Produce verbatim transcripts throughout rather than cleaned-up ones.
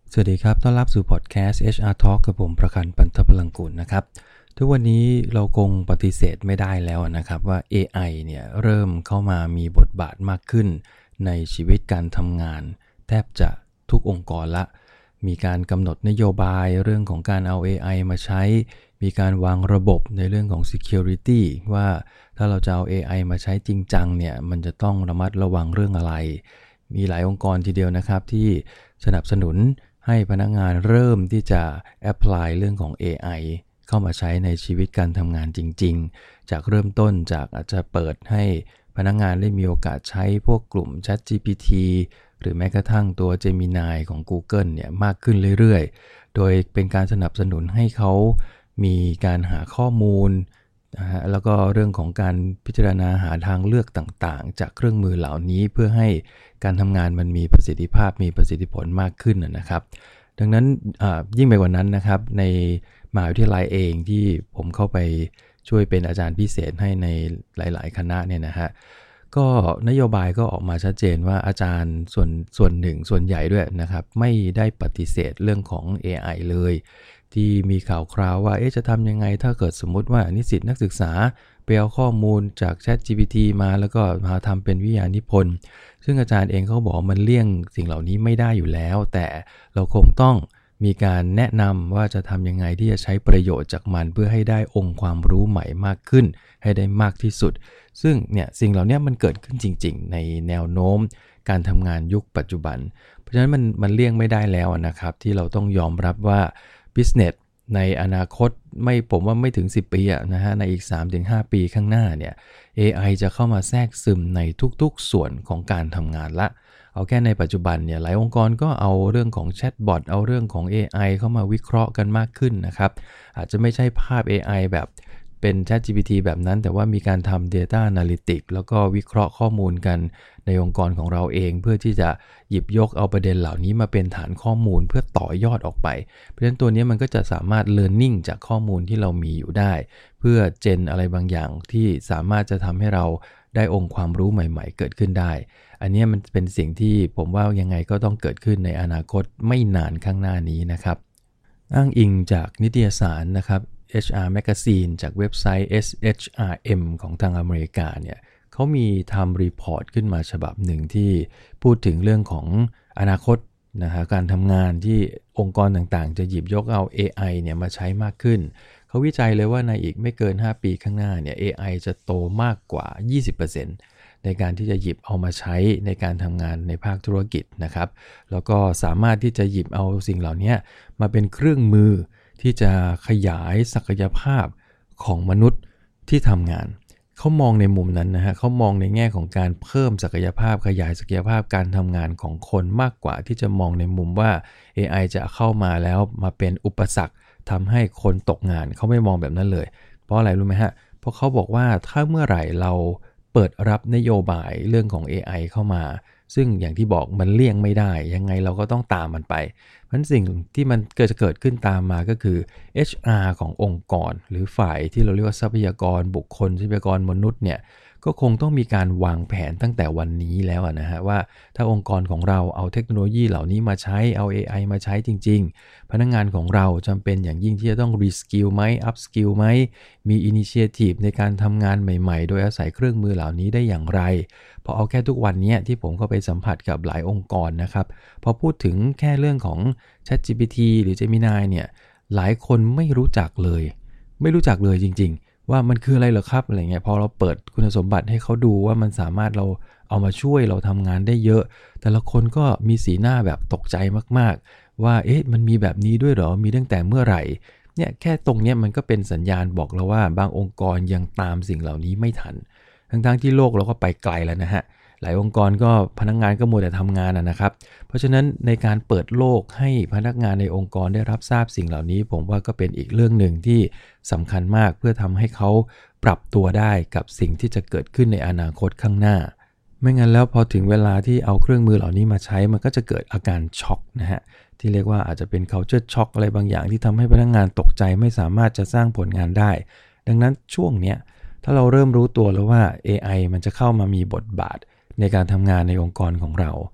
สวัสดีครับต้อนรับสู่พอดแคสต์ เอช อาร์ Talk กับผมประกันปันทพลังกุลนะครับทุกวันนี้เราคงปฏิเสธไม่ได้แล้วนะครับว่า เอ ไอ เนี่ยเริ่มเข้ามามีบทบาทมากขึ้นในชีวิตการทำงานแทบจะทุกองค์กรละมีการกำหนดนโยบายเรื่องของการเอา เอ ไอ มาใช้มีการวางระบบในเรื่องของ security ว่าถ้าเราจะเอา เอ ไอ มาใช้จริงจังเนี่ยมันจะต้องระมัดระวังเรื่องอะไรมีหลายองค์กรทีเดียวนะครับที่สนับสนุนให้พนักงานเริ่มที่จะ apply เรื่องของ เอ ไอ เข้ามาใช้ในชีวิตการทำงานจริงๆจากเริ่มต้นจากอาจจะเปิดให้พนักงานได้มีโอกาสใช้พวกกลุ่ม ChatGPT หรือแม้กระทั่งตัว Gemini ของ Google เนี่ยมากขึ้นเรื่อยๆโดยเป็นการสนับสนุนให้เขามีการหาข้อมูลนะฮะแล้วก็เรื่องของการพิจารณาหาทางเลือกต่างๆจากเครื่องมือเหล่านี้เพื่อให้การทำงานมันมีประสิทธิภาพมีประสิทธิผลมากขึ้นนะครับดังนั้นยิ่งไปกว่านั้นนะครับในมหาวิทยาลัยเองที่ผมเข้าไปช่วยเป็นอาจารย์พิเศษให้ในหลายๆคณะเนี่ยนะฮะก็นโยบายก็ออกมาชัดเจนว่าอาจารย์ส่วนส่วนหนึ่งส่วนใหญ่ด้วยนะครับไม่ได้ปฏิเสธเรื่องของ เอ ไอ เลยที่มีข่าวคราวว่าเอ๊ะจะทำยังไงถ้าเกิดสมมุติว่านิสิตนักศึกษาไปเอาข้อมูลจาก ChatGPT มาแล้วก็มาทำเป็นวิทยานิพนธ์ซึ่งอาจารย์เองเขาบอกมันเลี่ยงสิ่งเหล่านี้ไม่ได้อยู่แล้วแต่เราคงต้องมีการแนะนำว่าจะทำยังไงที่จะใช้ประโยชน์จากมันเพื่อให้ได้องค์ความรู้ใหม่มากขึ้นให้ได้มากที่สุดซึ่งเนี่ยสิ่งเหล่านี้มันเกิดขึ้นจริงๆในแนวโน้มการทำงานยุคปัจจุบันเพราะฉะนั้นมันมันเลี่ยงไม่ได้แล้วนะครับที่เราต้องยอมรับว่า business ในอนาคตไม่ผมว่าไม่ถึงสิบปีอะนะฮะในอีก สามถึงห้า ปีข้างหน้าเนี่ย เอ ไอ จะเข้ามาแทรกซึมในทุกๆส่วนของการทำงานละเอาแค่ในปัจจุบันเนี่ยหลายองค์กรก็เอาเรื่องของแชทบอทเอาเรื่องของ เอ ไอ เข้ามาวิเคราะห์กันมากขึ้นนะครับอาจจะไม่ใช่ภาพ เอ ไอ แบบเป็น ChatGPT แบบนั้นแต่ว่ามีการทำ Data Analytics แล้วก็วิเคราะห์ข้อมูลกันในองค์กรของเราเองเพื่อที่จะหยิบยกเอาประเด็นเหล่านี้มาเป็นฐานข้อมูลเพื่อต่อยอดออกไปเพราะฉะนั้นตัวนี้มันก็จะสามารถ learning จากข้อมูลที่เรามีอยู่ได้เพื่อเจนอะไรบางอย่างที่สามารถจะทำให้เราได้องค์ความรู้ใหม่ๆเกิดขึ้นได้อันนี้มันเป็นสิ่งที่ผมว่ายังไงก็ต้องเกิดขึ้นในอนาคตไม่นานข้างหน้านี้นะครับอ้างอิงจากนิตยสารนะครับ เอช อาร์ Magazine จากเว็บไซต์ เอส เอช อาร์ เอ็ม ของทางอเมริกาเนี่ยเขามีทำรีพอร์ตขึ้นมาฉบับหนึ่งที่พูดถึงเรื่องของอนาคตนะฮะการทำงานที่องค์กรต่างๆจะหยิบยกเอา เอ ไอ เนี่ยมาใช้มากขึ้นเขาวิจัยเลยว่าในอีกไม่เกินห้าปีข้างหน้าเนี่ย เอ ไอ จะโตมากกว่า ยี่สิบเปอร์เซ็นต์ ในการที่จะหยิบเอามาใช้ในการทำงานในภาคธุรกิจนะครับแล้วก็สามารถที่จะหยิบเอาสิ่งเหล่านี้มาเป็นเครื่องมือที่จะขยายศักยภาพของมนุษย์ที่ทำงานเขามองในมุมนั้นนะฮะเขามองในแง่ของการเพิ่มศักยภาพขยายศักยภาพการทำงานของคนมากกว่าที่จะมองในมุมว่า เอ ไอ จะเข้ามาแล้วมาเป็นอุปสรรคทำให้คนตกงานเขาไม่มองแบบนั้นเลยเพราะอะไรรู้ไหมฮะเพราะเขาบอกว่าถ้าเมื่อไหร่เราเปิดรับนโยบายเรื่องของ เอ ไอ เข้ามาซึ่งอย่างที่บอกมันเลี่ยงไม่ได้ยังไงเราก็ต้องตามมันไปเพราะฉะนั้นสิ่งที่มันเกิดจะเกิดขึ้นตามมาก็คือ เอช อาร์ ขององค์กรหรือฝ่ายที่เราเรียกว่าทรัพยากรบุคคลทรัพยากรมนุษย์เนี่ยก็คงต้องมีการวางแผนตั้งแต่วันนี้แล้วนะฮะว่าถ้าองค์กรของเราเอาเทคโนโลยีเหล่านี้มาใช้เอา เอ ไอ มาใช้จริงๆพนักงานของเราจำเป็นอย่างยิ่งที่จะต้อง reskill ไหม upskill ไหมมี initiative ในการทำงานใหม่ๆโดยอาศัยเครื่องมือเหล่านี้ได้อย่างไรพอเอาแค่ทุกวันนี้ที่ผมก็ไปสัมผัสกับหลายองค์กรนะครับพอพูดถึงแค่เรื่องของ ChatGPT หรือ Gemini เนี่ยหลายคนไม่รู้จักเลยไม่รู้จักเลยจริงๆว่ามันคืออะไรเหรอครับอะไรเงี้ยพอเราเปิดคุณสมบัติให้เขาดูว่ามันสามารถเราเอามาช่วยเราทำงานได้เยอะแต่ละคนก็มีสีหน้าแบบตกใจมากๆว่าเอ๊ะมันมีแบบนี้ด้วยเหรอมีตั้งแต่เมื่อไหร่เนี่ยแค่ตรงเนี้ยมันก็เป็นสัญญาณบอกเราว่าบางองค์กรยังตามสิ่งเหล่านี้ไม่ทันทั้งๆที่โลกเราก็ไปไกลแล้วนะฮะหลายองค์กรก็พนักงานก็มัวแต่ทำงานนะครับเพราะฉะนั้นในการเปิดโลกให้พนักงานในองค์กรได้รับทราบสิ่งเหล่านี้ผมว่าก็เป็นอีกเรื่องหนึ่งที่สำคัญมากเพื่อทำให้เขาปรับตัวได้กับสิ่งที่จะเกิดขึ้นในอนาคตข้างหน้าไม่งั้นแล้วพอถึงเวลาที่เอาเครื่องมือเหล่านี้มาใช้มันก็จะเกิดอาการช็อกนะฮะที่เรียกว่าอาจจะเป็น culture shock อะไรบางอย่างที่ทำให้พนักงานตกใจไม่สามารถจะสร้างผลงานได้ดังนั้นช่วงเนี้ยถ้าเราเริ่มรู้ตัวแล้วว่า เอ ไอ มันจะเข้ามามีบทบาทในการทำงานในองค์กรของเรา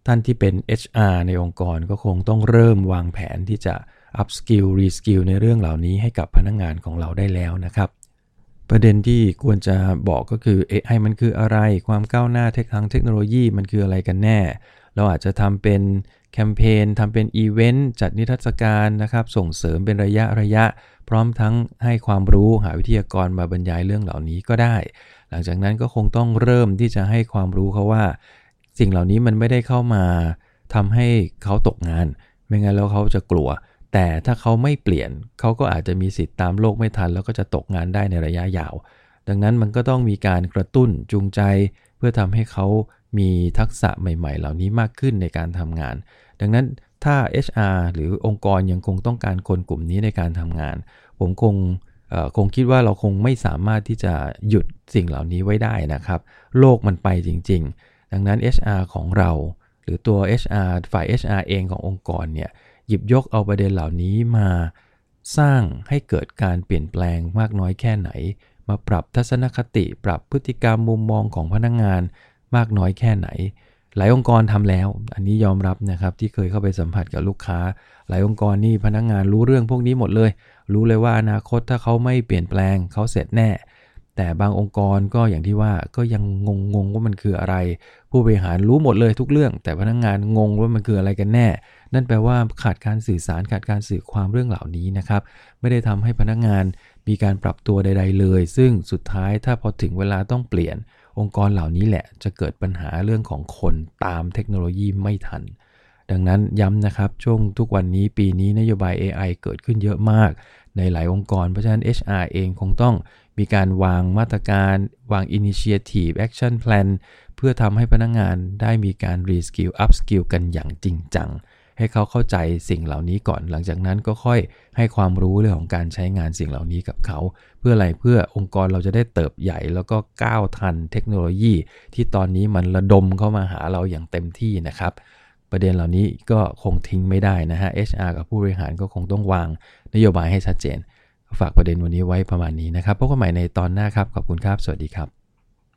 ท่านที่เป็น เอช อาร์ ในองค์กรก็คงต้องเริ่มวางแผนที่จะ up skill re skill ในเรื่องเหล่านี้ให้กับพนักงานของเราได้แล้วนะครับประเด็นที่ควรจะบอกก็คือ เอ ไอ มันคืออะไรความก้าวหน้าทางเทคโนโลยีมันคืออะไรกันแน่เราอาจจะทำเป็นแคมเปญทำเป็นอีเวนต์จัดนิทรรศการนะครับส่งเสริมเป็นระยะระยะพร้อมทั้งให้ความรู้หาวิทยากรมาบรรยายเรื่องเหล่านี้ก็ได้หลังจากนั้นก็คงต้องเริ่มที่จะให้ความรู้เขาว่าสิ่งเหล่านี้มันไม่ได้เข้ามาทำให้เขาตกงานไม่งั้นแล้วเขาจะกลัวแต่ถ้าเขาไม่เปลี่ยนเขาก็อาจจะมีสิทธิ์ตามโลกไม่ทันแล้วก็จะตกงานได้ในระยะยาวดังนั้นมันก็ต้องมีการกระตุ้นจูงใจเพื่อทำให้เขามีทักษะใหม่ๆเหล่านี้มากขึ้นในการทำงานดังนั้นถ้า เอช อาร์ หรือองค์กรยังคงต้องการคนกลุ่มนี้ในการทำงานผมคงเอ่อคงคิดว่าเราคงไม่สามารถที่จะหยุดสิ่งเหล่านี้ไว้ได้นะครับโลกมันไปจริงๆดังนั้น เอช อาร์ ของเราหรือตัว เอช อาร์ ฝ่าย เอช อาร์ เองขององค์กรเนี่ยหยิบยกเอาประเด็นเหล่านี้มาสร้างให้เกิดการเปลี่ยนแปลงมากน้อยแค่ไหนมาปรับทัศนคติปรับพฤติกรรมมุมมองของพนักงานมากน้อยแค่ไหนหลายองค์กรทำแล้วอันนี้ยอมรับนะครับที่เคยเข้าไปสัมผัสกับลูกค้าหลายองค์กรนี่พนักงานรู้เรื่องพวกนี้หมดเลยรู้เลยว่าอนาคตถ้าเขาไม่เปลี่ยนแปลงเขาเสร็จแน่แต่บางองค์กรก็อย่างที่ว่าก็ยังงงๆว่ามันคืออะไรผู้บริหารรู้หมดเลยทุกเรื่องแต่พนักงานงงว่ามันคืออะไรกันแน่นั่นแปลว่าขาดการสื่อสารขาดการสื่อความเรื่องเหล่านี้นะครับไม่ได้ทำให้พนักงานมีการปรับตัวใดๆเลยซึ่งสุดท้ายถ้าพอถึงเวลาต้องเปลี่ยนองค์กรเหล่านี้แหละจะเกิดปัญหาเรื่องของคนตามเทคโนโลยีไม่ทันดังนั้นย้ำนะครับช่วงทุกวันนี้ปีนี้นโยบาย เอ ไอ เกิดขึ้นเยอะมากในหลายองค์กรเพราะฉะนั้น เอช อาร์ เองคงต้องมีการวางมาตรการวาง Initiative Action Plan เพื่อทำให้พนักงานได้มีการ Reskill Upskill กันอย่างจริงจังให้เขาเข้าใจสิ่งเหล่านี้ก่อนหลังจากนั้นก็ค่อยให้ความรู้เรื่องของการใช้งานสิ่งเหล่านี้กับเขาเพื่ออะไรเพื่อองค์กรเราจะได้เติบใหญ่แล้วก็ก้าวทันเทคโนโลยีที่ตอนนี้มันระดมเข้ามาหาเราอย่างเต็มที่นะครับประเด็นเหล่านี้ก็คงทิ้งไม่ได้นะฮะ เอช อาร์ กับผู้บริหารก็คงต้องวางนโยบายให้ชัดเจนฝากประเด็นวันนี้ไว้ประมาณนี้นะครับพบกันใหม่ในตอนหน้าครับขอบคุณครับสวัสดีครับ